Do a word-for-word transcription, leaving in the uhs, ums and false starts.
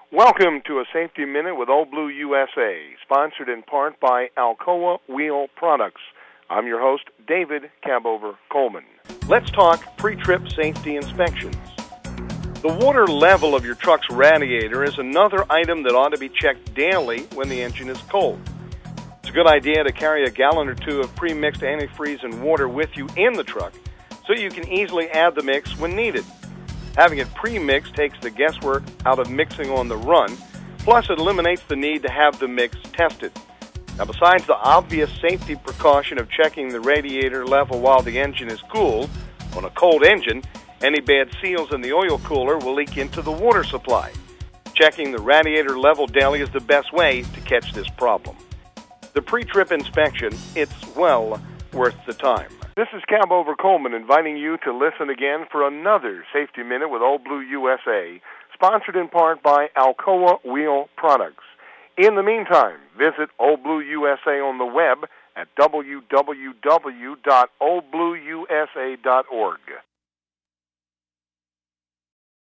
Welcome to a Safety Minute with Old Blue U S A, sponsored in part by Alcoa Wheel Products. I'm your host, David Cabover Coleman. Let's talk pre-trip safety inspections. The water level of your truck's radiator is another item that ought to be checked daily when the engine is cold. It's a good idea to carry a gallon or two of pre-mixed antifreeze and water with you in the truck so you can easily add the mix when needed. Having it pre-mixed takes the guesswork out of mixing on the run, plus it eliminates the need to have the mix tested. Now, besides the obvious safety precaution of checking the radiator level while the engine is cool, on a cold engine, any bad seals in the oil cooler will leak into the water supply. Checking the radiator level daily is the best way to catch this problem. The pre-trip inspection, it's well worth the time. This is Cabover Coleman inviting you to listen again for another Safety Minute with Old Blue U S A, sponsored in part by Alcoa Wheel Products. In the meantime, visit Old Blue U S A on the web at w w w dot old blue u s a dot org.